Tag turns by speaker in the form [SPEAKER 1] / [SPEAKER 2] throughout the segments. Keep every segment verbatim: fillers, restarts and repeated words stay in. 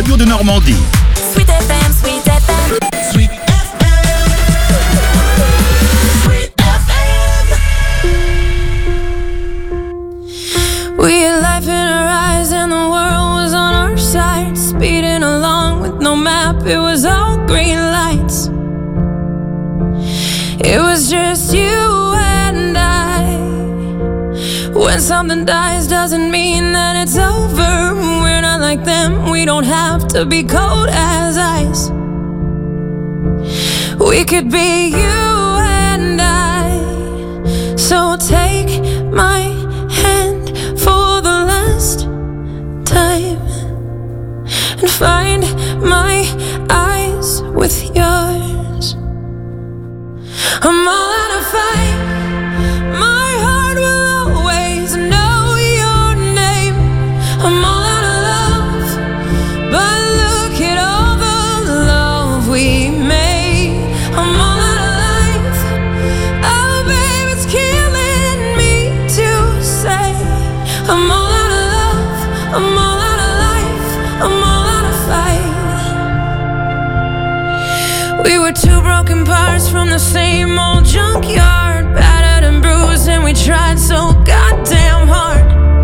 [SPEAKER 1] radio de Normandie.
[SPEAKER 2] Sweet F M, Sweet F M. Sweet F M. Sweet F M.
[SPEAKER 3] We had life in our eyes and the world was on our side. Speeding along with no map, it was all green lights. It was just you and I. When something dies doesn't mean that it's over. We're not like them, we don't have to be cold as ice. We could be you and I. So take my hand for the last time and find my eyes with yours. I'm all out of fight. My heart will always know your name. I'm all out of love, but look at all the love we made. I'm all out of life. Oh, babe, it's killing me to say. I'm all out of love. I'm all out of life. I'm all out of fight. We were two broken parts from the same old junkyard, battered and bruised, and we tried so goddamn hard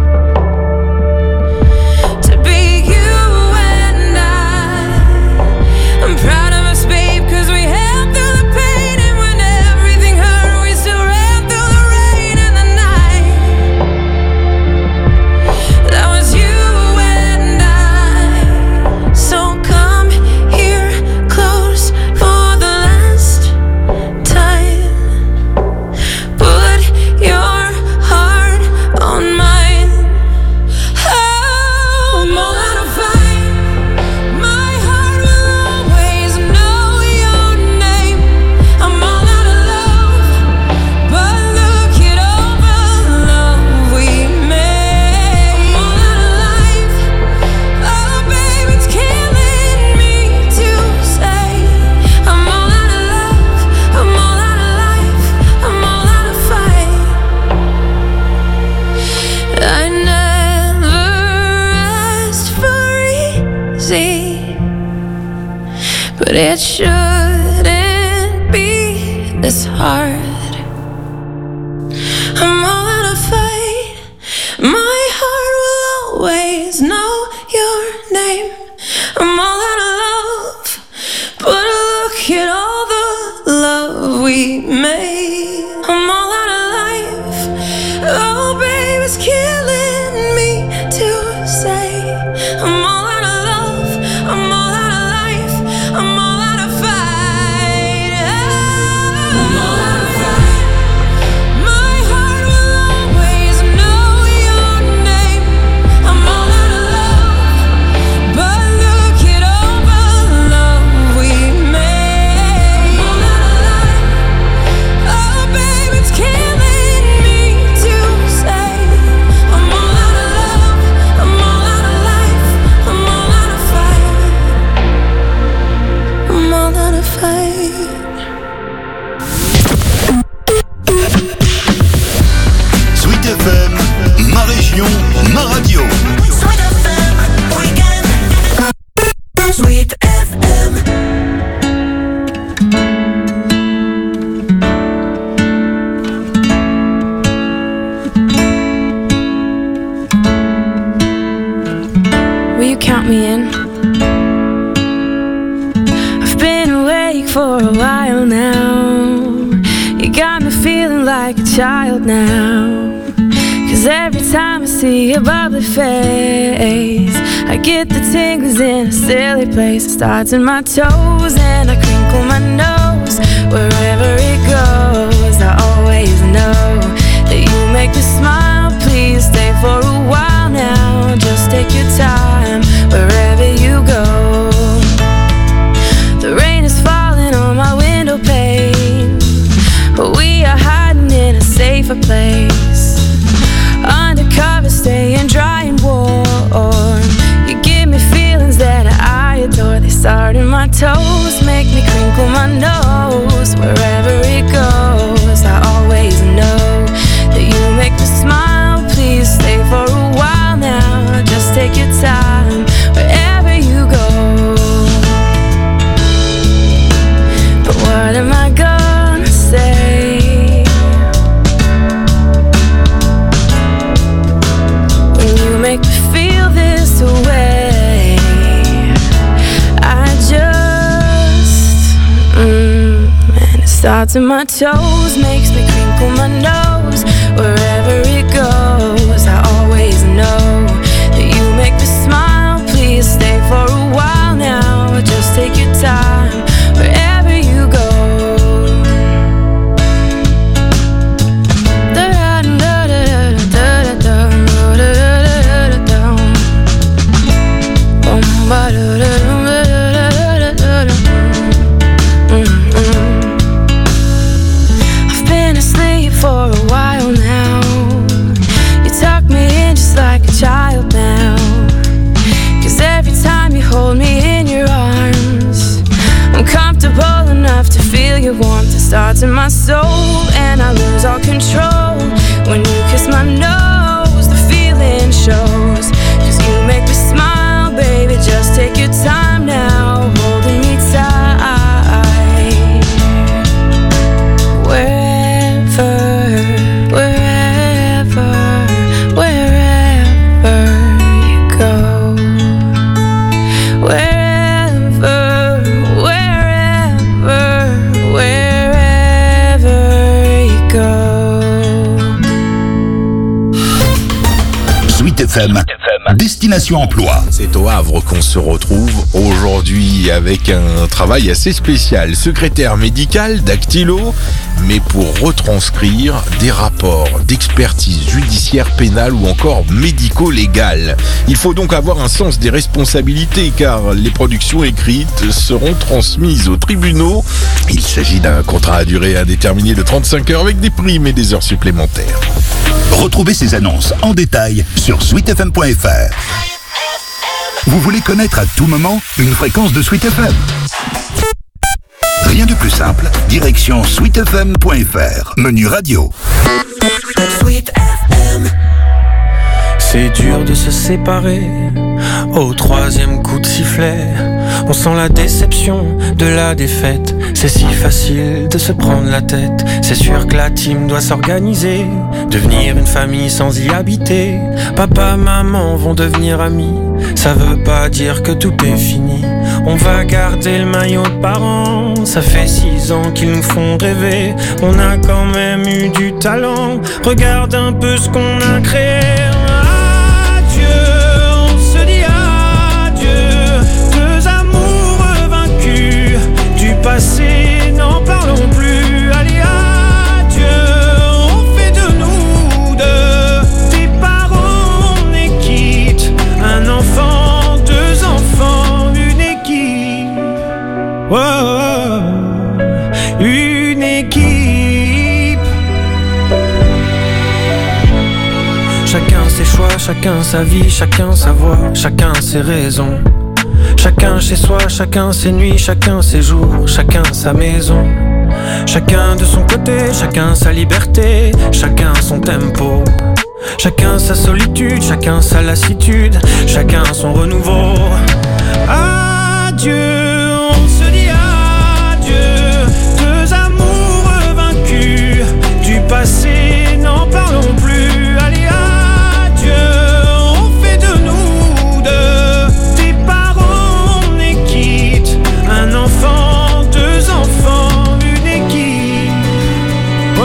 [SPEAKER 3] to be you and I. I'm proud of us, babe, cause we held through the pain, and when everything hurt, we still ran through the rain and the night. That was you and I. So come here close for the last time. Put your heart on mine. Oh, I'm all out of fight. My heart will always know your name. I'm all out of love, but look at all the love we made. I'm all out of life. Oh, babe, it's killing me to say. I'm all out of love. I'm all out of life. I'm all out of fight. I never asked for easy, but it shouldn't be this hard. I'm all out of fight. My heart will always know your name. I'm all out of love, but look at all the love we made. I'm all out of life. Oh, babe, it's killing me to say. I'm all out of love. I'm all out of life. I'm all out of fight. I'm all out of fight. My heart will always know your name. I'm all out of love, but look at all the love we made. I'm all out of life. Oh, babe, it's killing me to say. I'm all out of love. I'm all out of life. I'm all out of fight. I'm all out of fight.
[SPEAKER 1] Sweet F M, ma région, ma radio.
[SPEAKER 2] Sweet F M, weekend. Sweet F M.
[SPEAKER 3] Will you count me in? I've been awake for a while now. You got me feeling like a child now. Cause every time I see your bubbly face, I get the tingles in a silly place. It starts in my toes and I crinkle my nose. Wherever it goes, I always know that you make me smile. Please stay for a while now. Just take your time wherever you go. The rain is falling on my window pane, but we are hiding in a safer place. Undercover, staying dry and warm. You give me feelings that I adore. They start in my toes, make me crinkle my nose. Wherever it goes, I always know that you make me smile. Please stay for a while now. Just take your time wherever you go. starts in my toes, makes me crinkle my nose. Wherever it goes, I always know that you make me smile. Please stay for a while now, just take your time wherever you go. I've been asleep for a while now. You tuck me in just like a child now. 'Cause every time you hold me in your arms, I'm comfortable enough to feel your warmth. It starts in my soul and I lose all control. When you kiss my nose, the feeling shows. 'Cause you make me smile, baby, just take your time now, holding me tight. Wherever, wherever, wherever you go. Wherever, wherever, wherever you go.
[SPEAKER 1] Sweet F M, Destination Emploi.
[SPEAKER 4] C'est au Havre qu'on se retrouve aujourd'hui avec un travail assez spécial. Secrétaire médical, dactylo, mais pour retranscrire des rapports d'expertise judiciaire, pénale ou encore médico-légale. Il faut donc avoir un sens des responsabilités car les productions écrites seront transmises aux tribunaux. Il s'agit d'un contrat à durée indéterminée de trente-cinq heures avec des primes et des heures supplémentaires.
[SPEAKER 1] Retrouvez ces annonces en détail sur sweet f m point f r. Vous voulez connaître à tout moment une fréquence de Sweet F M? Rien de plus simple, direction sweet f m point f r, menu radio.
[SPEAKER 2] Sweet F M.
[SPEAKER 5] C'est dur de se séparer au troisième coup de sifflet. On sent la déception de la défaite. C'est si facile de se prendre la tête. C'est sûr que la team doit s'organiser, devenir une famille sans y habiter. Papa, maman vont devenir amis. Ça veut pas dire que tout est fini. On va garder le maillot de parents. Ça fait six ans qu'ils nous font rêver. On a quand même eu du talent. Regarde un peu ce qu'on a créé. Passé, n'en parlons plus. Allez, adieu, on fait de nous deux des parents, on est quitte. Un enfant, deux enfants, une équipe. Oh, oh, une équipe. Chacun ses choix, chacun sa vie, chacun sa voix, chacun ses raisons. Chacun chez soi, chacun ses nuits, chacun ses jours, chacun sa maison. Chacun de son côté, chacun sa liberté, chacun son tempo. Chacun sa solitude, chacun sa lassitude, chacun son renouveau. Adieu, on se dit adieu. Deux amoureux vaincus du passé, n'en parlons plus. Allez, adieu, on fait de nous deux des parents, on est quitte. Un enfant, deux enfants, une équipe. Oh,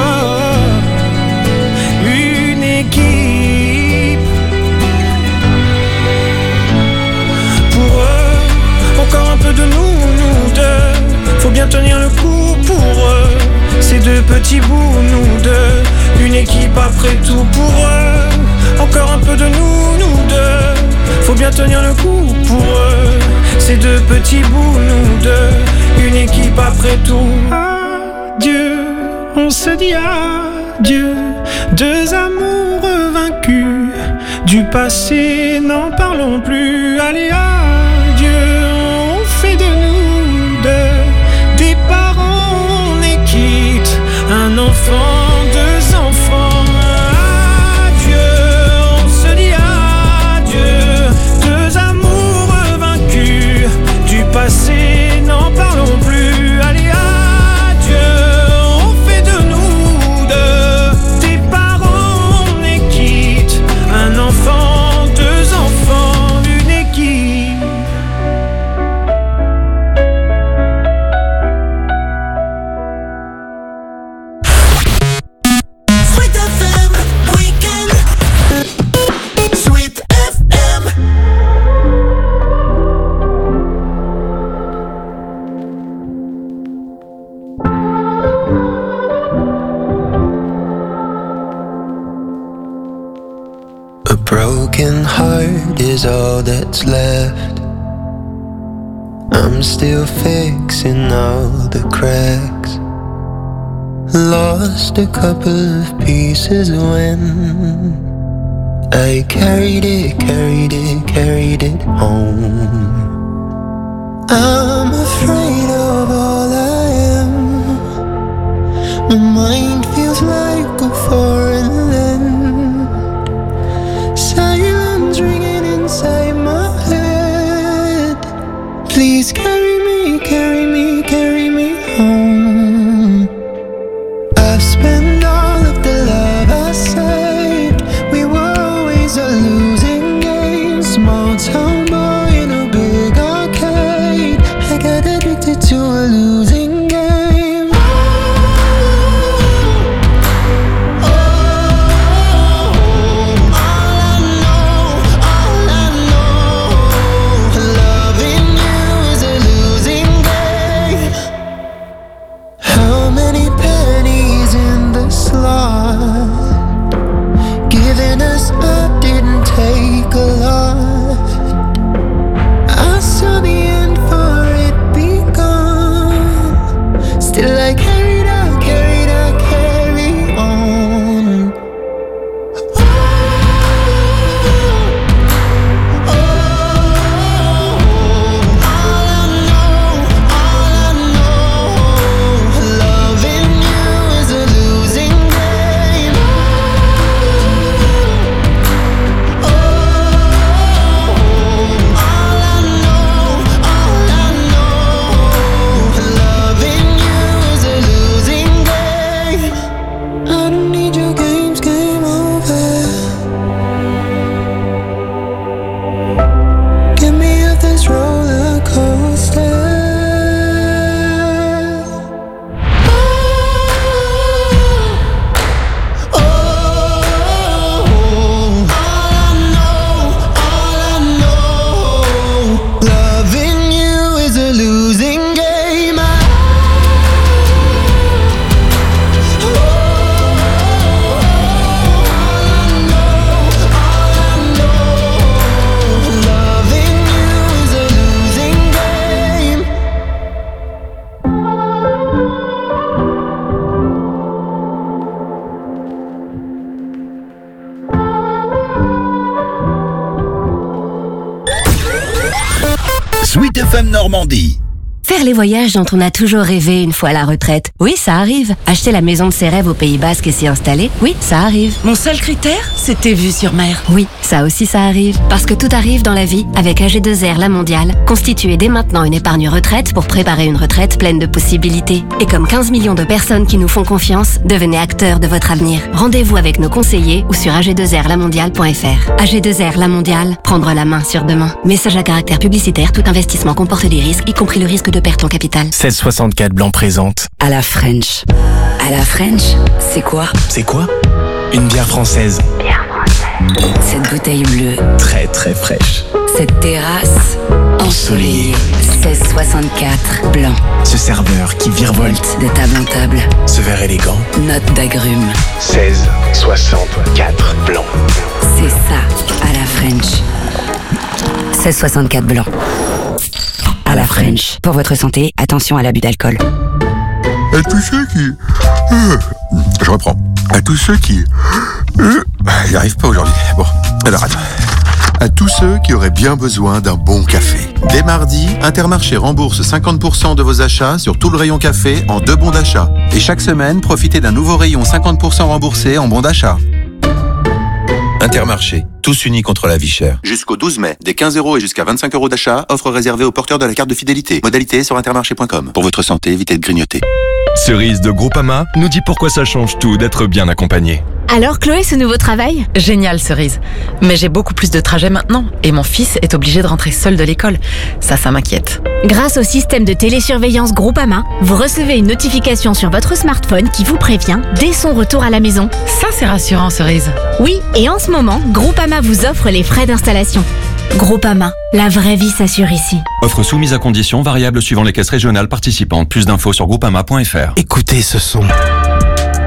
[SPEAKER 5] une équipe. Pour eux, encore un peu de nous, nous deux. Faut bien tenir le coup pour eux. Ces deux petits bouts, nous deux. Une équipe après tout pour eux. Encore un peu de nous, nous deux. Faut bien tenir le coup pour eux. Ces deux petits bouts, nous deux. Une équipe après tout. Adieu, on se dit adieu. Deux amoureux vaincus du passé, n'en parlons plus. Allez, adieu, on fait de nous deux des parents, on est quitte. Un enfant, deux enfants. Adieu, on se dit adieu. Deux amoureux vaincus du passé, n'en parlons plus. Allez, adieu, on fait de nous deux des parents, on est quitte. Un enfant, deux enfants, une équipe.
[SPEAKER 6] broken heart is all that's left. I'm still fixing all the cracks. Lost a couple of pieces when I carried it, carried it, carried it home. I'm afraid of all I am. My mind feels like a foreign land. Silence ringing inside my head. Please carry me, carry me, carry me home. I've spent all of the love I saved. We were always a losing game. Small town boy in a big arcade. I got addicted to a losing game. Oh, oh, all I know, all I know, loving you is a losing game. How many pennies in the slot? Giving us up didn't take a lot. I saw the end for it begun. Still I carried out, carried out, carry on. Oh, oh, all I know, all I know, loving you is a losing game. Oh, all I know, all I know, loving you is a losing game. I don't need your games, game over. Get me off this roller coaster. Oh, all I know, all I know, loving you is a losing game. Loving you is a losing game.
[SPEAKER 1] Sweet F M Normandie.
[SPEAKER 7] Faire les voyages dont on a toujours rêvé une fois à la retraite. Oui, ça arrive. Acheter la maison de ses rêves au Pays Basque et s'y installer. Oui, ça arrive.
[SPEAKER 8] Mon seul critère, c'était vue sur mer.
[SPEAKER 7] Oui, ça aussi ça arrive. Parce que tout arrive dans la vie avec A G deux R La Mondiale. Constituez dès maintenant une épargne retraite pour préparer une retraite pleine de possibilités. Et comme quinze millions de personnes qui nous font confiance, devenez acteurs de votre avenir. Rendez-vous avec nos conseillers ou sur a g deux r la mondiale point f r. A G deux R La Mondiale, prendre la main sur demain. Message à caractère publicitaire, tout investissement comporte des risques, y compris le risque de perte en capital.
[SPEAKER 9] seize soixante-quatre Blanc présente.
[SPEAKER 10] À la French. À la French, c'est quoi?
[SPEAKER 9] C'est quoi? Une bière française.
[SPEAKER 10] Bière française. Cette bouteille bleue.
[SPEAKER 9] Très très fraîche.
[SPEAKER 10] Cette terrasse ensoleillée. seize soixante-quatre Blanc.
[SPEAKER 9] Ce serveur qui virevolte.
[SPEAKER 10] De table en table.
[SPEAKER 9] Ce verre élégant.
[SPEAKER 10] Note d'agrumes.
[SPEAKER 9] seize soixante-quatre Blanc.
[SPEAKER 10] C'est ça, à la French. seize soixante-quatre Blanc. À la French. Pour votre santé, attention à l'abus d'alcool.
[SPEAKER 11] À tous ceux qui... Euh, je reprends. À tous ceux qui... Euh, il n'y arrive pas aujourd'hui. Bon, alors attends. À tous ceux qui auraient bien besoin d'un bon café. Dès mardi, Intermarché rembourse cinquante pour cent de vos achats sur tout le rayon café en deux bons d'achat. Et chaque semaine, profitez d'un nouveau rayon cinquante pour cent remboursé en bons d'achat.
[SPEAKER 12] Intermarché, tous unis contre la vie chère.
[SPEAKER 11] Jusqu'au douze mai, des quinze euros et jusqu'à vingt-cinq euros d'achat, offre réservée aux porteurs de la carte de fidélité. Modalité sur intermarché point com. Pour votre santé, évitez de grignoter.
[SPEAKER 13] Cerise de Groupama nous dit pourquoi ça change tout d'être bien accompagné.
[SPEAKER 14] Alors Chloé, ce nouveau travail?
[SPEAKER 8] Génial, Cerise. Mais j'ai beaucoup plus de trajets maintenant et mon fils est obligé de rentrer seul de l'école. Ça, ça m'inquiète.
[SPEAKER 14] Grâce au système de télésurveillance Groupama, vous recevez une notification sur votre smartphone qui vous prévient dès son retour à la maison.
[SPEAKER 8] Ça, c'est rassurant, Cerise.
[SPEAKER 14] Oui, et en ce moment, Groupama vous offre les frais d'installation. Groupama, la vraie vie s'assure ici.
[SPEAKER 13] Offre soumise à conditions variables suivant les caisses régionales participantes. Plus d'infos sur groupama point f r.
[SPEAKER 9] Écoutez ce son.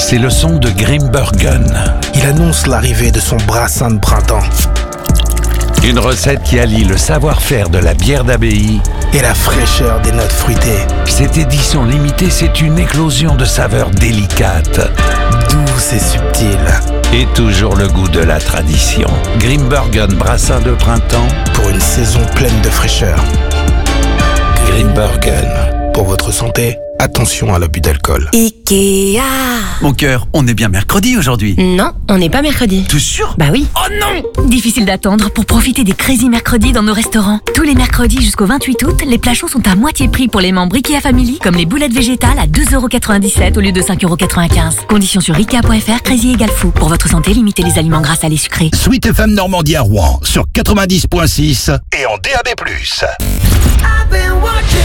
[SPEAKER 15] c'est le son de Grimbergen.
[SPEAKER 16] Il annonce l'arrivée de son brassin de printemps.
[SPEAKER 15] Une recette qui allie le savoir-faire de la bière d'abbaye
[SPEAKER 16] et la fraîcheur des notes fruitées.
[SPEAKER 15] Cette édition limitée, c'est une éclosion de saveurs délicates,
[SPEAKER 16] douces et subtiles.
[SPEAKER 15] Et toujours le goût de la tradition. Grimbergen brassin de printemps
[SPEAKER 16] pour une saison pleine de fraîcheur. Grimbergen, pour votre santé, attention à l'abus d'alcool.
[SPEAKER 17] Ikea.
[SPEAKER 18] Mon cœur, on est bien mercredi aujourd'hui.
[SPEAKER 17] Non, on n'est pas mercredi.
[SPEAKER 18] T'es sûr?
[SPEAKER 17] Bah oui.
[SPEAKER 18] Oh non!
[SPEAKER 17] Difficile d'attendre pour profiter des Crazy Mercredis dans nos restaurants. Tous les mercredis jusqu'au vingt-huit août, les plats chauds sont à moitié prix pour les membres Ikea Family, comme les boulettes végétales à deux euros quatre-vingt-dix-sept au lieu de cinq euros quatre-vingt-quinze. Conditions sur ikea point f r, Crazy égale fou. Pour votre santé, limitez les aliments gras, salés, sucrés.
[SPEAKER 1] Sweet F M Normandie à Rouen sur quatre-vingt-dix point six et en D A B plus.
[SPEAKER 3] I've been watching.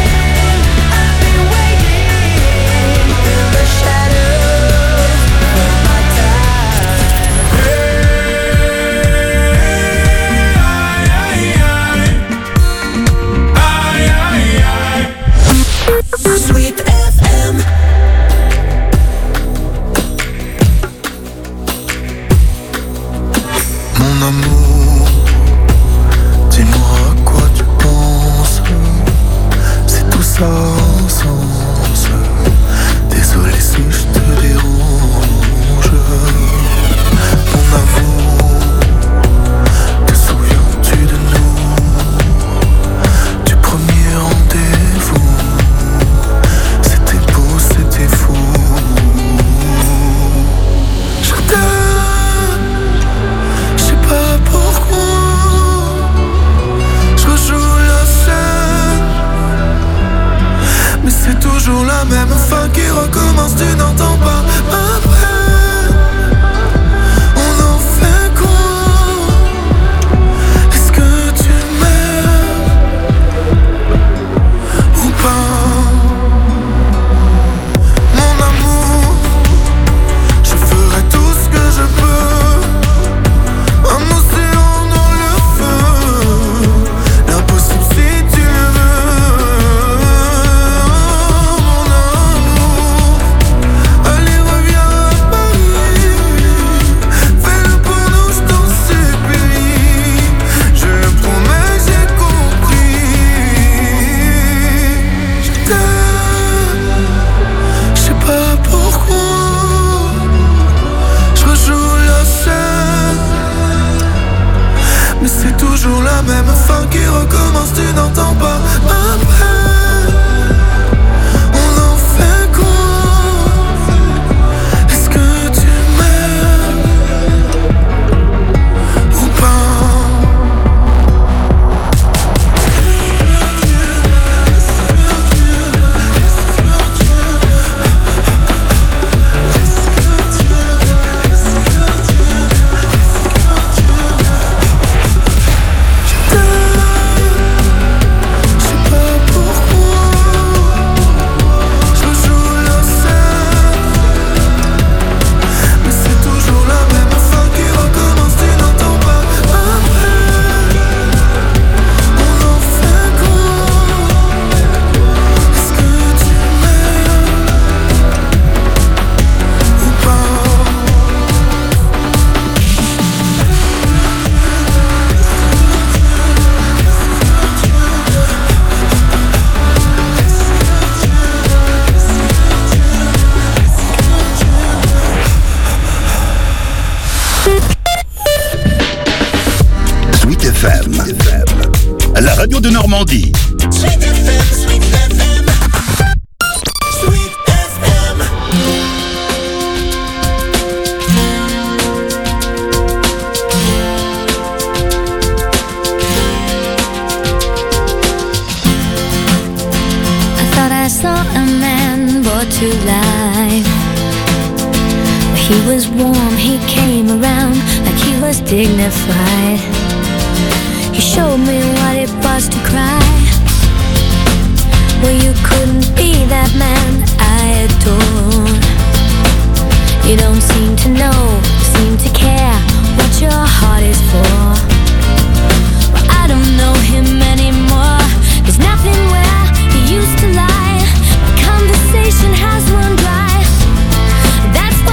[SPEAKER 2] Sweet F M.
[SPEAKER 6] Mon amour, dis-moi à quoi tu penses. C'est tout ça sans sens. Désolé si je te dérange. Mon amour, te souviens-tu de nous? Du premier rendez-vous? C'était beau, c'était fou. Je t'aime, je sais pas pourquoi. Je rejoue la scène, mais c'est toujours la même fin qui recommence. Tu n'entends pas ma peine. On en fait quoi? Est-ce que tu m'aimes ou pas? Mon amour, je ferai tout ce que je peux. Un océan dans le feu, l'impossible si tu le veux. Mon amour, allez reviens à Paris. Fais-le pour nous, je t'en supplie. Je le promets, j'ai compris. Je t'aime, je sais pas pourquoi. Je rejoue la scène, mais c'est toujours la même fin qui recommence. Tu n'entends pas ma peine. On en fait quoi? Est-ce que tu m'aimes ou pas? Je sais pas pourquoi. Je joue la scène, mais c'est toujours la même fin qui recommence. Tu n'entends pas ma peine. On en fait quoi? Est-ce que tu m'aimes ou pas?
[SPEAKER 1] Sweet F M, la radio de Normandie.
[SPEAKER 2] Sweet F M, Sweet F M. Sweet F M.
[SPEAKER 3] I thought I saw a man brought to life. He was warm, he came around like he was dignified. He showed me what it was to cry. Well, you couldn't be that man I adore. You don't seem to know, seem to care what your heart is for. Well, I don't know him anymore. There's nothing where he used to lie. My conversation has run dry. That's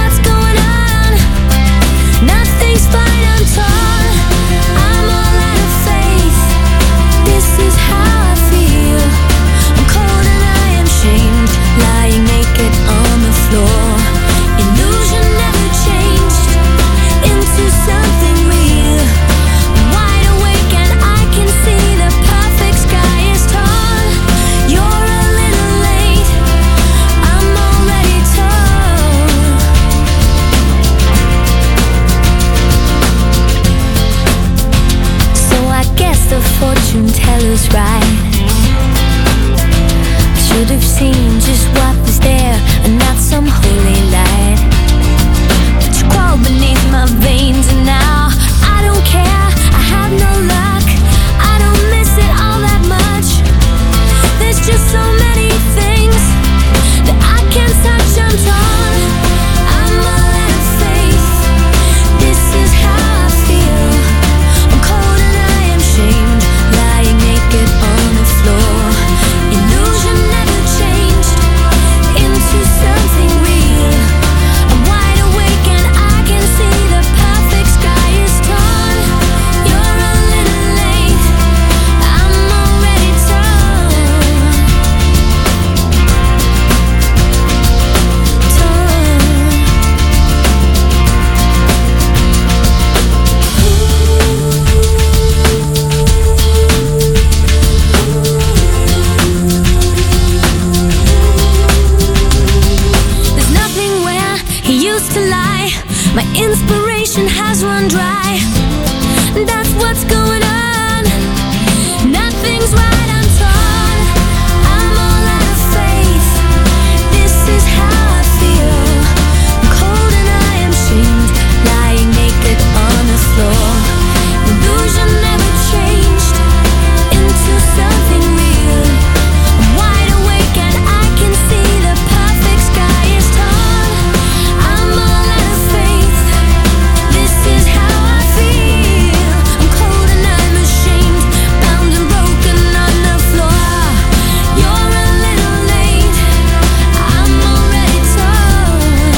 [SPEAKER 3] My inspiration has run dry. That's what's going on. Nothing's right, I'm torn. I'm all out of faith. This is how I feel. I'm cold and I am shamed, lying naked on the floor. Illusion never changed into something real. I'm wide awake and I can see the perfect sky is torn. I'm all out of faith. This is how I feel. I'm cold and I'm ashamed, bound and broken on the floor. You're a little late, I'm already torn.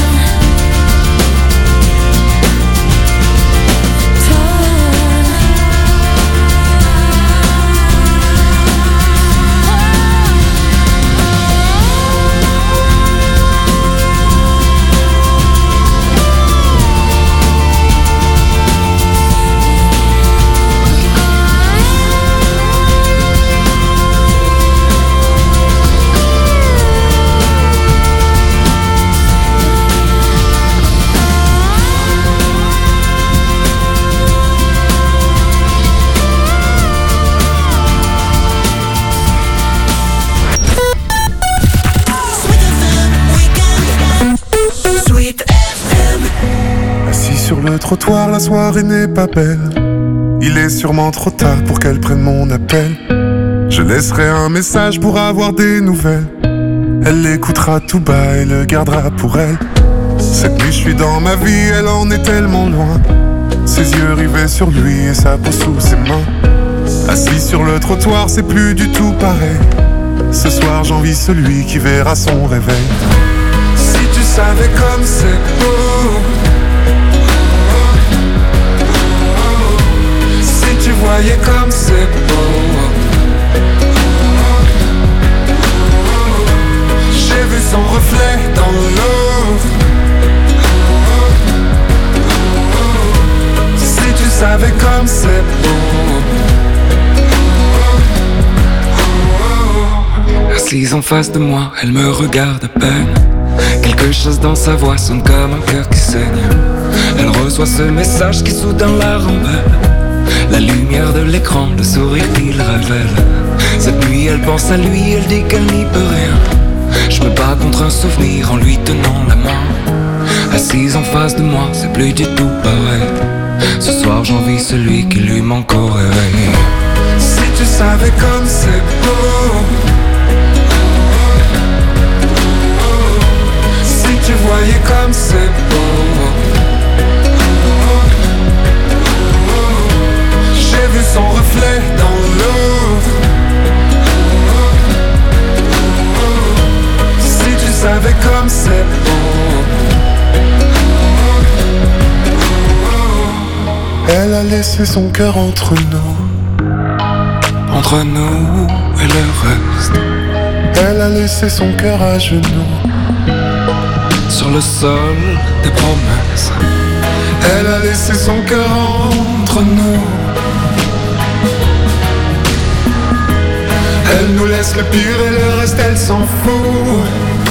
[SPEAKER 2] Sweet F M.
[SPEAKER 19] Assis sur le trottoir, la soirée n'est pas belle. Il est sûrement trop tard pour qu'elle prenne mon appel. Je laisserai un message pour avoir des nouvelles. Elle l'écoutera tout bas et le gardera pour elle. Cette nuit je suis dans ma vie, elle en est tellement loin. Ses yeux rivés sur lui et sa peau sous ses mains. Assis sur le trottoir, c'est plus du tout pareil. Ce soir j'envie celui qui verra son réveil. Si tu savais comme c'est beau, si tu voyais comme c'est beau. J'ai vu son reflet dans l'eau. Si tu savais comme c'est beau. Assise en face de moi, elle me regarde à peine. Quelque chose dans sa voix sonne comme un cœur qui saigne. Elle reçoit ce message qui soudain la rend belle. La lumière de l'écran, le sourire qu'il révèle. Cette nuit elle pense à lui, elle dit qu'elle n'y peut rien. Je me bats contre un souvenir en lui tenant la main. Assise en face de moi, c'est plus du tout pareil. Ce soir j'envie celui qui lui manque au réveil. Si tu savais comme c'est beau. Si tu voyais comme c'est beau. J'ai vu son reflet dans l'eau. Si tu savais comme c'est beau. Elle a laissé son cœur entre nous. Entre nous et le reste. Elle a laissé son cœur à genoux. Sur le sol des promesses. Elle a laissé son cœur entre nous. Elle nous laisse le pire et le reste elle s'en fout.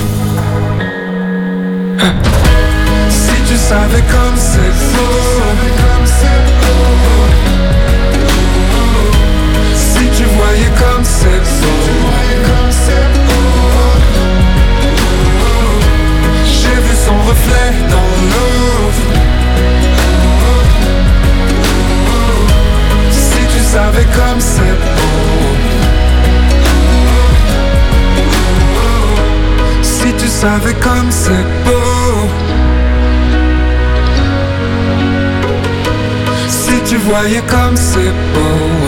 [SPEAKER 19] Si tu savais comme c'est beau. Si tu voyais comme c'est beau. J'ai vu son reflet dans l'eau. Si tu savais comme c'est beau. Si tu savais comme c'est beau. Si tu voyais comme c'est beau.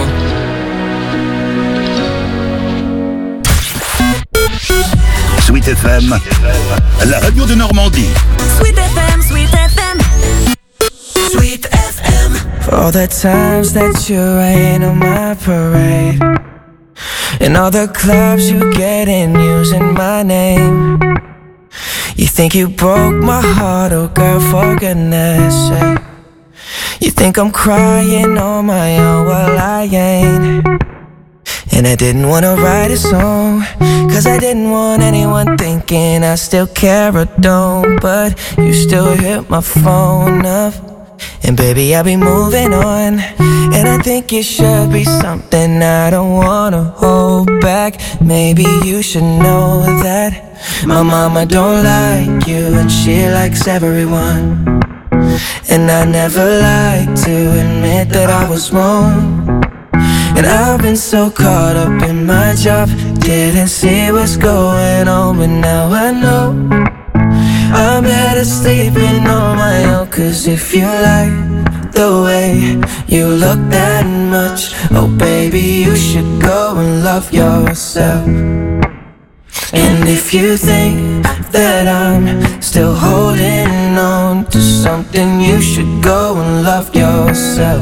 [SPEAKER 1] Sweet F M, la radio de Normandie.
[SPEAKER 2] Sweet F M, Sweet F M. Sweet F M.
[SPEAKER 5] For all the times that you rain on my parade, and all the clubs you get in using my name. You think you broke my heart, oh girl, for goodness sake. You think I'm crying on my own, well I ain't.
[SPEAKER 20] And I didn't wanna write a song, cause I didn't want anyone thinking I still care or don't. But you still hit my phone up, and baby I'll be moving on. And I think it should be something I don't wanna hold back. Maybe you should know that my mama don't like you, and she likes everyone. And I never like to admit that I was wrong. And I've been so caught up in my job, didn't see what's going on, but now I know I'm better sleeping on my own. Cause if you like the way you look that much, oh baby, you should go and love yourself. And if you think that I'm still holding on to something, you should go and love yourself.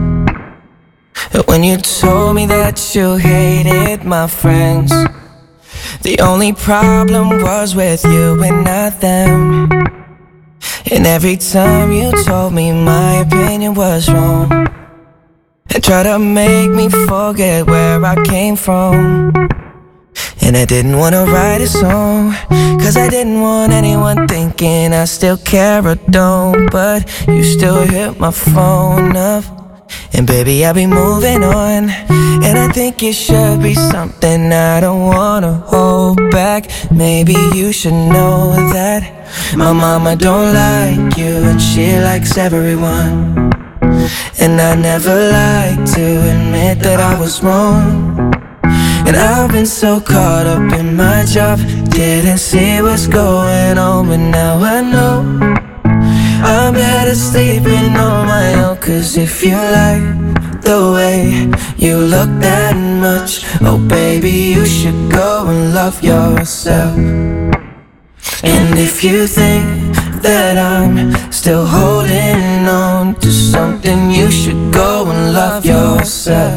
[SPEAKER 20] When you told me that you hated my friends, the only problem was with you and not them. And every time you told me my opinion was wrong, and tried to make me forget where I came from. And I didn't wanna write a song, cause I didn't want anyone thinking I still care or don't. But you still hit my phone up, and baby I'll be moving on. And I think it should be something I don't wanna hold back. Maybe you should know that my mama don't like you, and she likes everyone. And I never like to admit that I was wrong. And I've been so caught up in my job, didn't see what's going on, but now I know I'm better sleeping on my own. Cause if you like the way you look that much, oh baby, you should go and love yourself. And if you think that I'm still holding on to something, you should go and love yourself.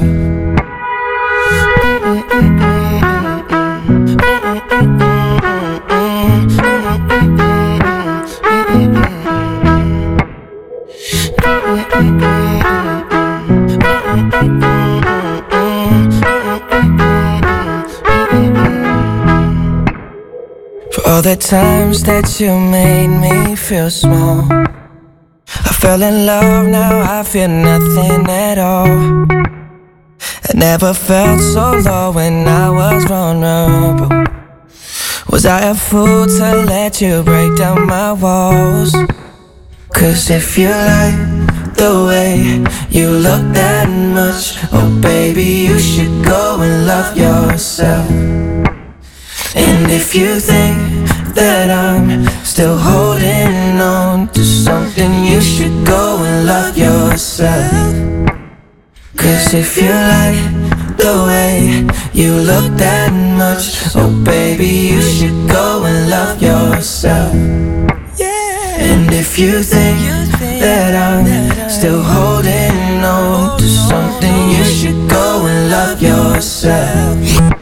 [SPEAKER 20] For all the times that you made me feel small, I fell in love, now I feel nothing at all. I never felt so low when I was vulnerable. Was I a fool to let you break down my walls? Cause if you like the way you look that much, oh baby, you should go and love yourself. And if you think that I'm still holding on to something, you should go and love yourself. Cause if you like the way you look that much, oh baby, you should go and love yourself. And if you think that I'm still holding on to something, you should go and love yourself.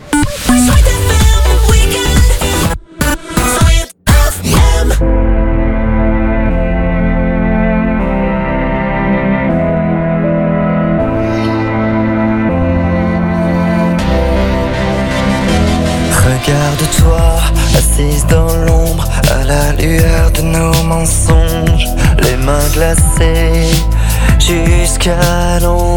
[SPEAKER 21] Regarde-toi, assise dans l'ombre, à la lueur de nos mensonges, les mains glacées jusqu'à l'ombre.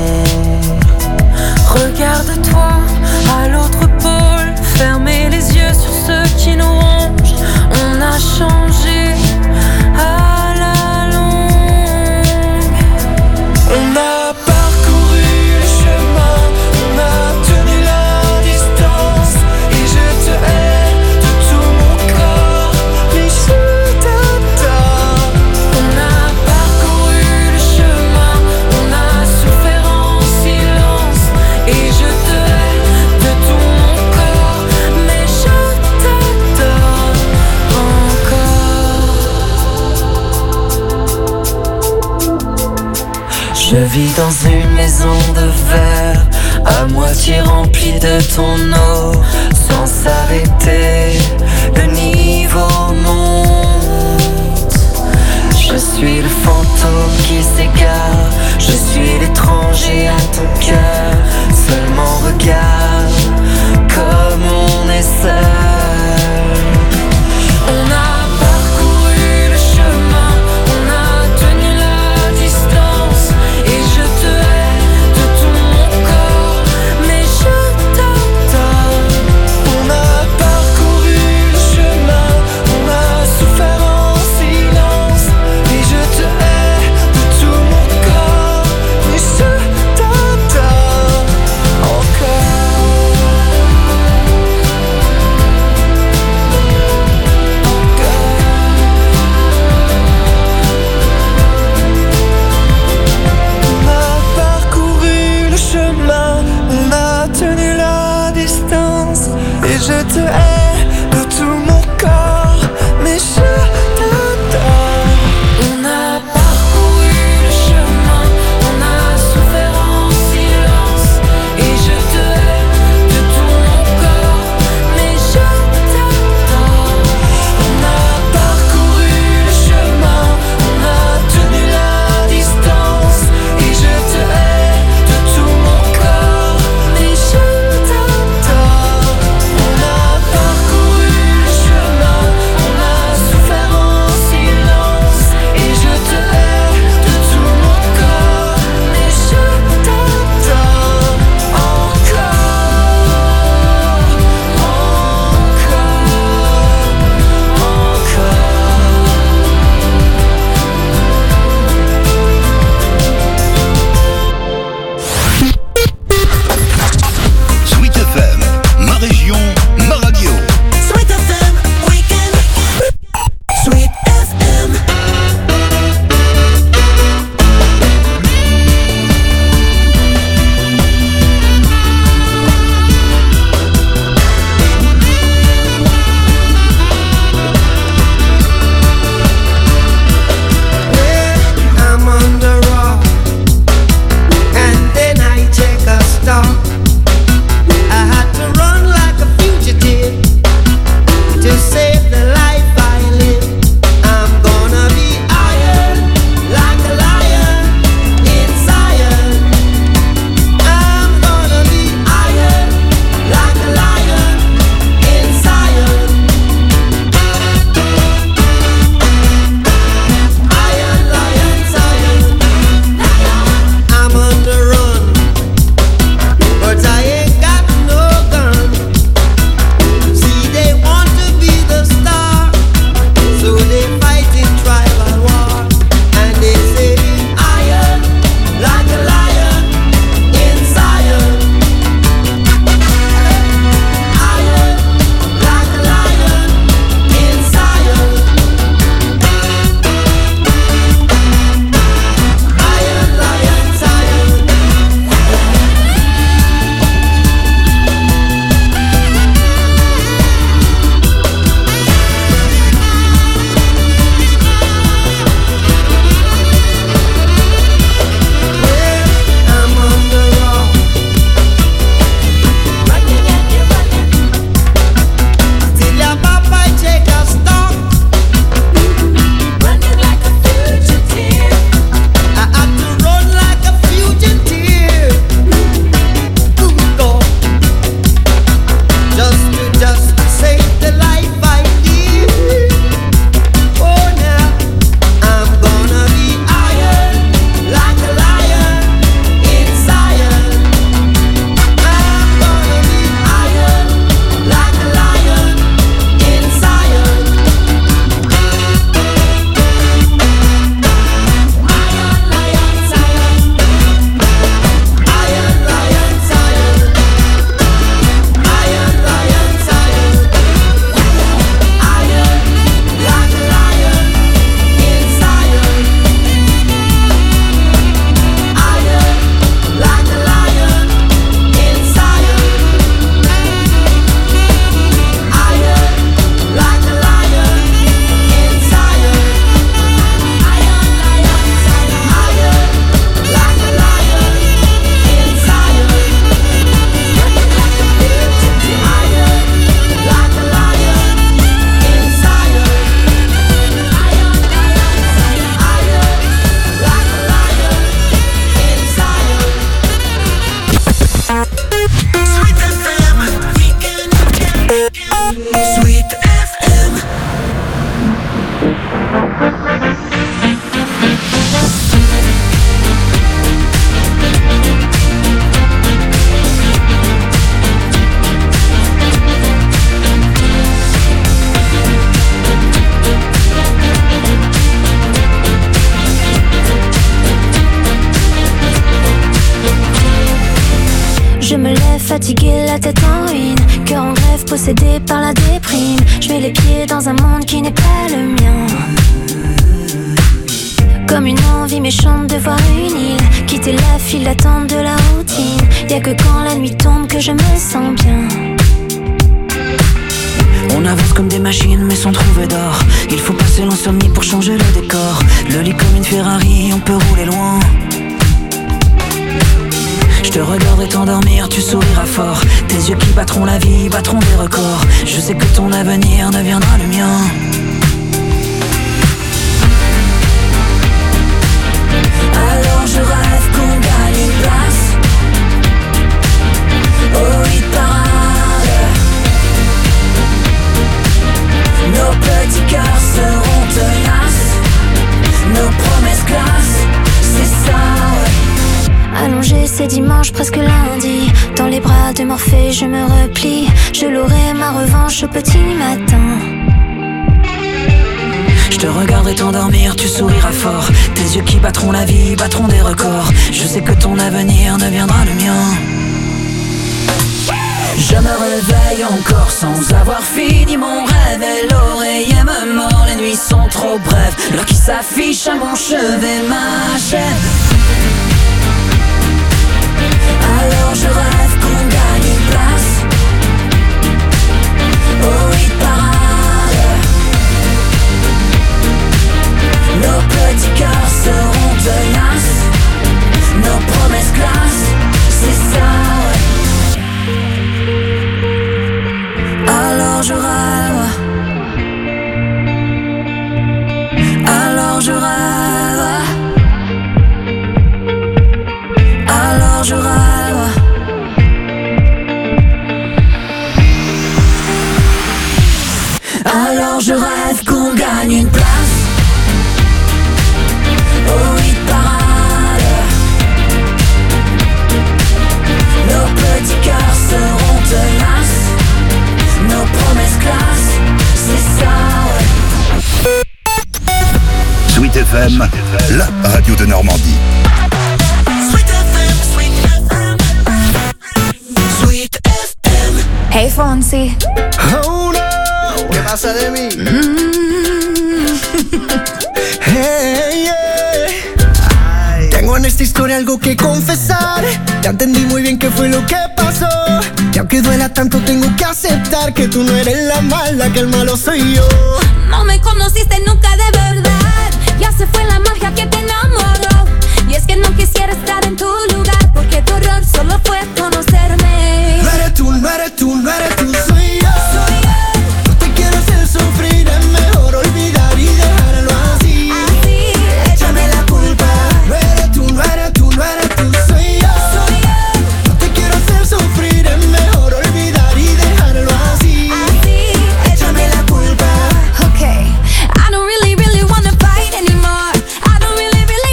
[SPEAKER 3] Regarde-toi à l'autre pôle, fermer les yeux sur ceux qui nous rongent. On a changé à la longue.
[SPEAKER 21] On a parcouru le chemin, on a tenu la distance, et je te hais de tout mon corps, mais je t'adore.
[SPEAKER 3] On a parcouru le chemin, on a souffert en silence, et je te hais de tout mon corps, mais je t'adore encore.
[SPEAKER 21] Je vis dans une maison de verre, à moitié remplie de ton eau, sans s'arrêter, le niveau monte. Je suis le fantôme qui s'égare, je suis l'étranger à ton cœur, seulement mon regard, comme on est seul. On a parcouru le chemin, on a tenu la distance, et je te hais de tout mon corps, mais je t'adore. On a parcouru le chemin, on a souffert en silence, et je te hais de tout mon corps, mais je t'adore encore.
[SPEAKER 3] Je me lève fatiguée, la tête en ruine, cœur en grève, possédé par la déprime. Je mets les pieds dans un monde qui n'est pas le mien. Comme une envie méchante de voir une île, quitter la file d'attente de la routine. Y'a que quand la nuit tombe que je me sens bien.
[SPEAKER 4] On avance comme des machines mais sans trouver d'or. Il faut passer l'insomnie pour changer le décor. Le lit comme une Ferrari, on peut rouler loin. Je te regarderai t'endormir, tu souriras fort. Tes yeux qui battront la vie, battront des records. Je sais que ton avenir deviendra le mien. Alors je rêve qu'on gagne une place au hit parade. Nos petits cœurs seront tenaces, nos promesses classent, c'est ça, ouais.
[SPEAKER 3] Allongé, c'est dimanche, presque lundi. Dans les bras de Morphée, je me replie. Je l'aurai ma revanche au petit matin.
[SPEAKER 4] Je te regarderai t'endormir, tu souriras fort. Tes yeux qui battront la vie, battront des records. Je sais que ton avenir deviendra le mien. Je me réveille encore sans avoir fini mon rêve. Et l'oreiller me mord, les nuits sont trop brèves. L'heure qui s'affiche à mon chevet m'achève. Alors je rêve qu'on gagne une place au hit parade. Nos petits cœurs seront tenaces, nos promesses classent, c'est ça, ouais. Alors je rêve, alors je rêve, alors je rêve. Alors je rêve qu'on gagne une place au hit parade. Nos petits cœurs seront tenaces, nos promesses classent, c'est ça, ouais.
[SPEAKER 1] Sweet F M, la radio de Normandie.
[SPEAKER 2] Sweet F M, Sweet F M, Sweet F M.
[SPEAKER 22] Hey Fonsi.
[SPEAKER 23] Oh no, ¿qué pasa de mí?
[SPEAKER 22] Mm.
[SPEAKER 23] Hey, yeah. Ay. Tengo en esta historia algo que confesar. Ya entendí muy bien qué fue lo que pasó. Y aunque duela tanto tengo que aceptar que tú no eres la mala, que el malo soy yo.
[SPEAKER 22] No me conociste nunca de verdad. Ya se fue la magia que te enamoró. Y es que no quisiera estar en tu lugar, porque tu error solo fue conocerme.
[SPEAKER 23] No eres tú, no eres tú, no eres tú, soy yo.
[SPEAKER 22] Soy yo.
[SPEAKER 23] No te quiero hacer sufrir, es mejor olvidar y dejarlo así.
[SPEAKER 22] Así,
[SPEAKER 23] échame la culpa. No eres tú, no eres tú, no eres tú, soy yo.
[SPEAKER 22] Soy yo.
[SPEAKER 23] No te quiero hacer sufrir, es mejor olvidar y dejarlo así.
[SPEAKER 22] Así,
[SPEAKER 23] échame la culpa.
[SPEAKER 22] Okay, I don't really, really wanna fight anymore. I don't really, really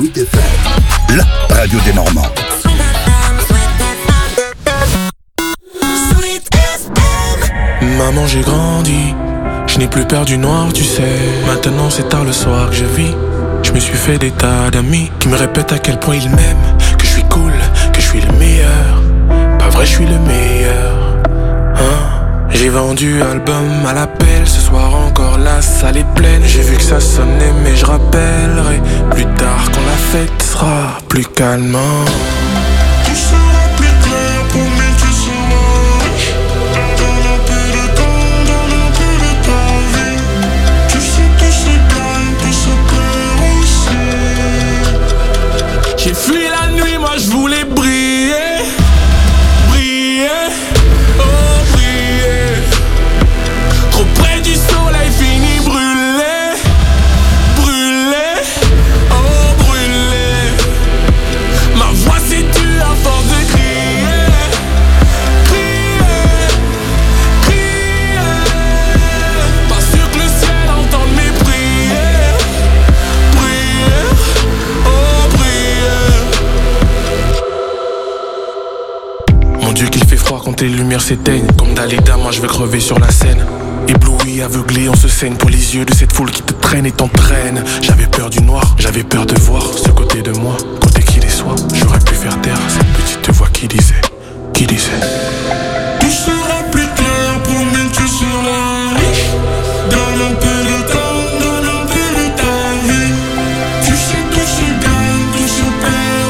[SPEAKER 1] Sweet F M, la radio des Normands.
[SPEAKER 5] Maman, j'ai grandi, je n'ai plus peur du noir, tu sais. Maintenant c'est tard le soir que je vis. Je me suis fait des tas d'amis qui me répètent à quel point ils m'aiment, que je suis cool, que je suis le meilleur. Pas vrai, je suis le meilleur, hein. J'ai vendu album à l'appel, ce soir encore la salle est pleine. J'ai vu que ça sonnait mais je rappellerai plus tard quand la fête sera plus calme. Tu seras plus clair pour mes tu seras riche. Dans un peu de temps, dans un peu de ta vie. Tu sais tout se gagne, tout se perd aussi. J'ai fui la nuit, moi je voulais briller. Briller, oh briller. Trop près du soleil, fini brûlé. Brûlé, oh brûlé. Ma voix s'est tue à force de crier. Crier, crier. Pas sûr que le ciel entende mes prières. Prières, oh prières. Mon Dieu qu'il fait froid quand les lumières s'éteignent. Comme Dalida, moi je vais crever sur la scène. Ébloui, aveuglé, on se saigne pour les yeux de cette foule qui te traîne et t'entraîne. J'avais peur du noir, j'avais peur de voir ce côté de moi, côté qui déçoit. J'aurais pu faire taire cette petite voix qui disait, qui disait. Tu seras plus clair, promis, tu seras riche. Donne un peu de temps, donne un peu de ta vie. Tu sais tout se gagne, tout se perd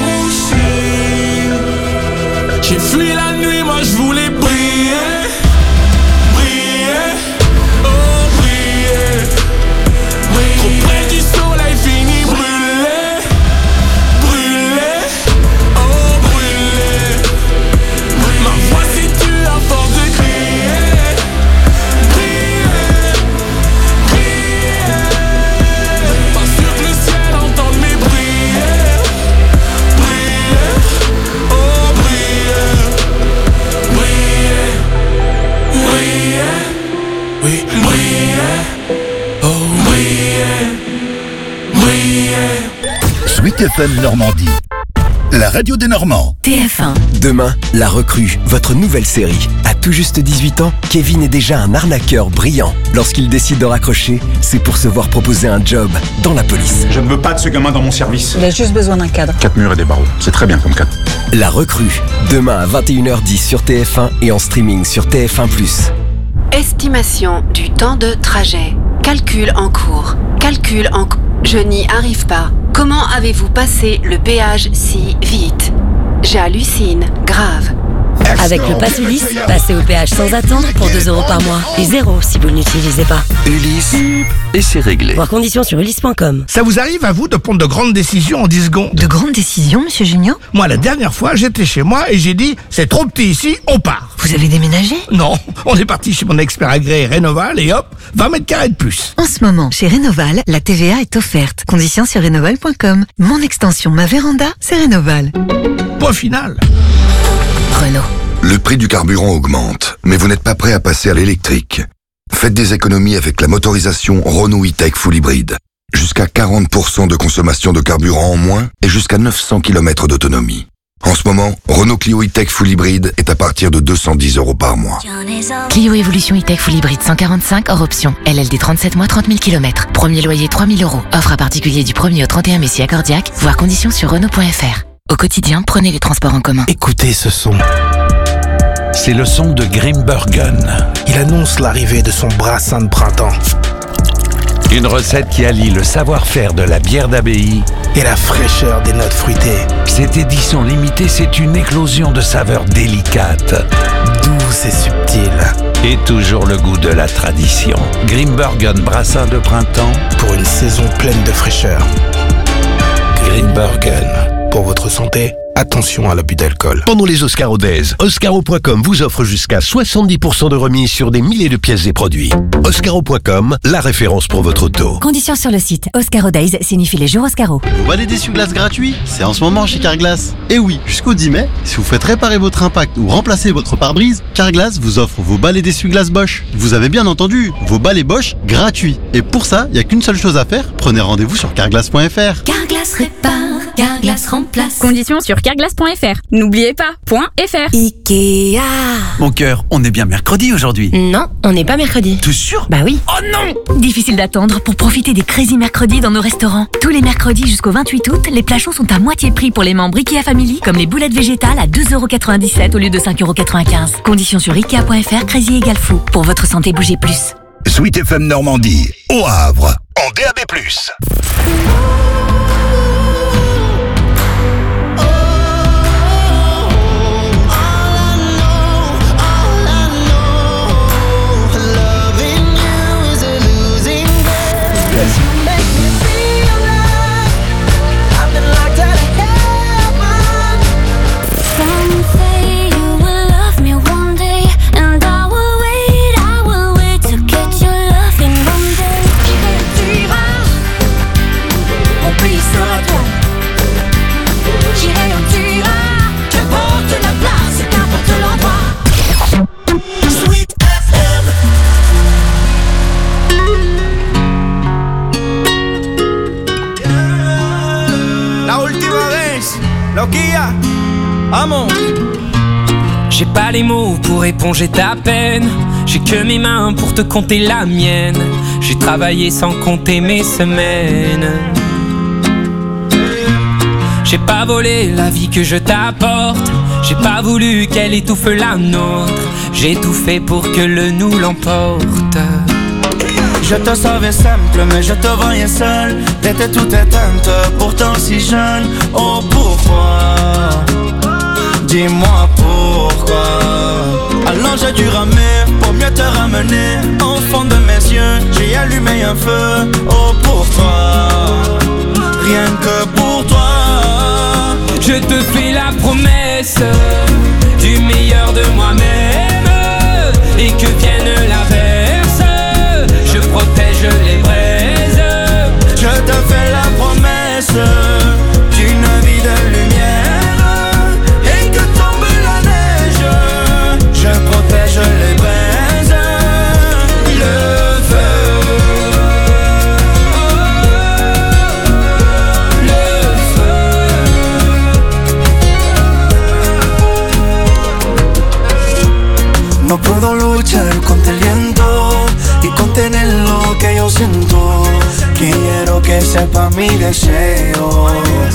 [SPEAKER 5] aussi. J'ai fui la nuit, moi je voulais briller. Briller, oh briller. Trop près du soleil, fini brûlé. Brûlé, oh brûlé. Ma voix s'est tue à force de crier. Crier, crier. Pas sûr que le ciel entende mes prières. Briller, oh briller. Briller, briller. Oui, briller, oh briller. Briller.
[SPEAKER 1] Sweet F M Normandie, la radio des Normands.
[SPEAKER 17] T F un.
[SPEAKER 7] Demain, La Recrue, votre nouvelle série. À tout juste dix-huit ans, Kevin est déjà un arnaqueur brillant. Lorsqu'il décide de raccrocher, c'est pour se voir proposer un job dans la police.
[SPEAKER 10] Je ne veux pas de ce gamin dans mon service.
[SPEAKER 12] Il a juste besoin d'un cadre.
[SPEAKER 10] Quatre murs et des barreaux, c'est très bien comme cadre.
[SPEAKER 7] La Recrue, demain à vingt et une heures dix sur T F un et en streaming sur T F un plus.
[SPEAKER 24] Estimation du temps de trajet. Calcul en cours. Calcul en cours. Je n'y arrive pas. Comment avez-vous passé le péage si vite? J'hallucine. Grave.
[SPEAKER 25] Avec le Pass Ulysse, passez au péage sans attendre pour deux euros par mois. Et zéro si vous ne l'utilisez pas.
[SPEAKER 26] Ulysse, et c'est réglé.
[SPEAKER 25] Voir conditions sur ulysse point com.
[SPEAKER 27] Ça vous arrive à vous de prendre de grandes décisions en dix secondes?
[SPEAKER 25] De grandes décisions, monsieur Junior?
[SPEAKER 27] Moi, la dernière fois, j'étais chez moi et j'ai dit, c'est trop petit ici, on part.
[SPEAKER 25] Vous avez déménagé?
[SPEAKER 27] Non, on est parti chez mon expert agréé Rénoval et hop, vingt mètres carrés de plus.
[SPEAKER 25] En ce moment, chez Rénoval, la T V A est offerte. Conditions sur rénoval point com. Mon extension, ma véranda, c'est Rénoval.
[SPEAKER 27] Point final.
[SPEAKER 25] Renault.
[SPEAKER 28] Le prix du carburant augmente, mais vous n'êtes pas prêt à passer à l'électrique. Faites des économies avec la motorisation Renault E-Tech Full Hybrid. Jusqu'à quarante pour cent de consommation de carburant en moins et jusqu'à neuf cents kilomètres d'autonomie. En ce moment, Renault Clio E-Tech Full Hybrid est à partir de deux cent dix euros par mois.
[SPEAKER 8] Clio Evolution E-Tech Full Hybrid cent quarante-cinq hors option. L L D trente-sept mois, trente mille kilomètres. Premier loyer trois mille euros. Offre à particulier du premier au trente et un mai si accordiaque. Voir conditions sur Renault point F R. Au quotidien, prenez les transports en commun.
[SPEAKER 16] Écoutez ce son.
[SPEAKER 15] C'est le son de Grimbergen.
[SPEAKER 16] Il annonce l'arrivée de son brassin de printemps.
[SPEAKER 15] Une recette qui allie le savoir-faire de la bière d'abbaye
[SPEAKER 16] et la fraîcheur des notes fruitées.
[SPEAKER 15] Cette édition limitée, c'est une éclosion de saveurs délicates,
[SPEAKER 16] douces et subtiles.
[SPEAKER 15] Et toujours le goût de la tradition. Grimbergen brassin de printemps
[SPEAKER 16] pour une saison pleine de fraîcheur. Grimbergen, pour votre santé. Attention à l'abus d'alcool.
[SPEAKER 29] Pendant les Oscaro Days, Oscaro point com vous offre jusqu'à soixante-dix pour cent de remise sur des milliers de pièces et produits. Oscaro point com, la référence pour votre auto.
[SPEAKER 17] Conditions sur le site. Oscaro Days signifie les jours Oscaro.
[SPEAKER 30] Vous balais d'essuie-glace gratuit? C'est en ce moment chez Carglass. Et oui, jusqu'au dix mai, si vous faites réparer votre impact ou remplacer votre pare-brise, Carglass vous offre vos balais d'essuie-glace Bosch. Vous avez bien entendu, vos balais Bosch gratuits. Et pour ça, il n'y a qu'une seule chose à faire, prenez rendez-vous sur carglass point F R.
[SPEAKER 17] Carglass répare. se remplace. Conditions sur carglass point f r. N'oubliez pas, point .fr.
[SPEAKER 25] Ikea.
[SPEAKER 6] Mon cœur, on est bien mercredi aujourd'hui.
[SPEAKER 25] Non, on n'est pas mercredi.
[SPEAKER 6] T'es sûr?
[SPEAKER 25] Bah oui.
[SPEAKER 6] Oh non!
[SPEAKER 17] Difficile d'attendre pour profiter des Crazy Mercredis dans nos restaurants. Tous les mercredis jusqu'au vingt-huit août, les plats chauds sont à moitié prix pour les membres Ikea Family, comme les boulettes végétales à deux euros quatre-vingt-dix-sept au lieu de cinq euros quatre-vingt-quinze. Conditions sur ikea point f r. Crazy égale fou. Pour votre santé, bougez plus.
[SPEAKER 1] Sweet F M Normandie, au Havre, en D A B plus.
[SPEAKER 5] Loquilla, vamos. J'ai pas les mots pour éponger ta peine. J'ai que mes mains pour te compter la mienne. J'ai travaillé sans compter mes semaines. J'ai pas volé la vie que je t'apporte. J'ai pas voulu qu'elle étouffe la nôtre. J'ai tout fait pour que le nous l'emporte.
[SPEAKER 9] Je te savais simple, mais je te voyais seule. T'étais toute éteinte, pourtant si jeune. Oh pourquoi? Dis-moi pourquoi. Alors j'ai dû ramer pour mieux te ramener. Au fond de mes yeux, j'ai allumé un feu. Oh pour toi, rien que pour toi.
[SPEAKER 5] Je te fais la promesse du meilleur de moi-même. Et que vienne l'averse, je protège les braises.
[SPEAKER 9] Je te fais la promesse d'une vie de lumière. Et que tombe la neige, je protège les braises. Le feu, le feu. No puedo luchar contra el viento y contener lo que yo siento. Quiero que sepa mi deseo.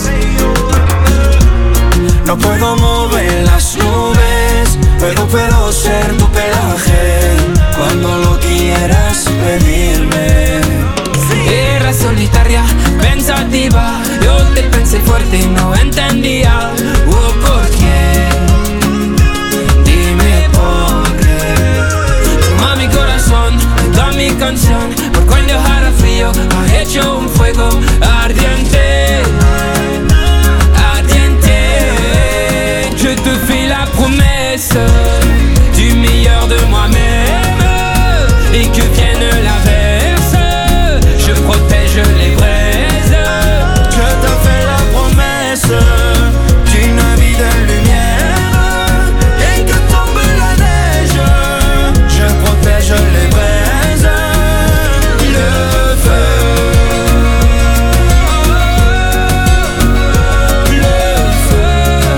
[SPEAKER 9] No puedo mover las nubes, pero puedo ser tu pelaje cuando lo quieras pedirme.
[SPEAKER 5] Era solitaria, pensativa. Yo te pensé fuerte y no entendía. Oh, ¿por qué? Dime por qué. Toma mi corazón, toda mi canción. Por cuando hará frío, ha hecho un fuego ardiente. Ardiente. Je te fais la promesse du meilleur de moi-même. Et que vienne l'averse, je protège les braises.
[SPEAKER 9] Je te fais la promesse d'une vie de lumière. Et que tombe la neige, je protège les braises. Le feu, le feu,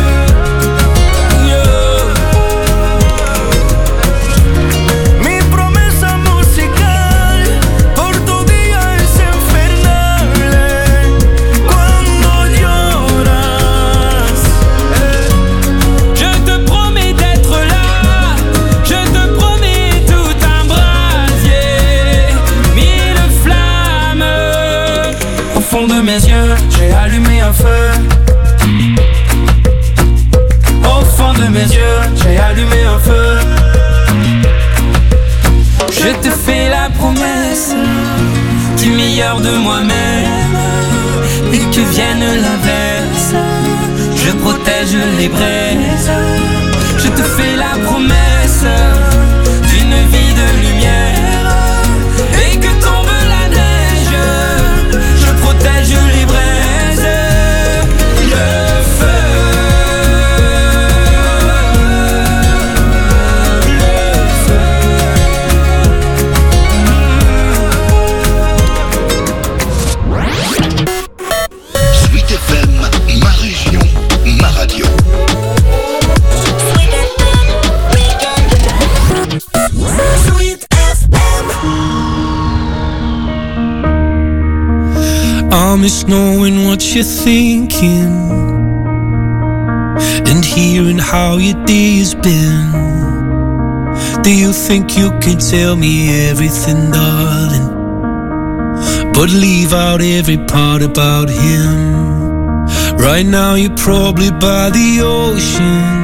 [SPEAKER 9] yeah. Mi promesa musical por tu día es infernal. Cuando lloras,
[SPEAKER 5] Je te promets d'être là. Je te promets tout un brasier. Mille flammes.
[SPEAKER 9] au fond de mes yeux, j'ai allumé un feu. Au fond de mes yeux, j'ai allumé un feu.
[SPEAKER 5] Je te fais la promesse du meilleur de moi-même. Et que vienne l'averse, je protège les braises. Je te fais la promesse d'une vie de lumière. Et que tombe la neige, je protège les braises. Le feu, le feu.
[SPEAKER 1] Sweet F M,
[SPEAKER 5] miss knowing what you're thinking and hearing how your day's been. Do you think you can tell me everything, darling, but leave out every part about him? Right now you're probably by the ocean,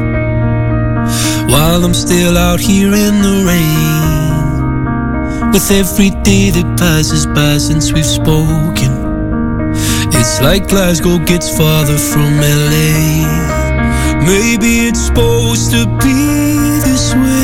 [SPEAKER 5] while I'm still out here in the rain. With every day that passes by since we've spoken, it's like Glasgow gets farther from L A. Maybe it's supposed to be this way.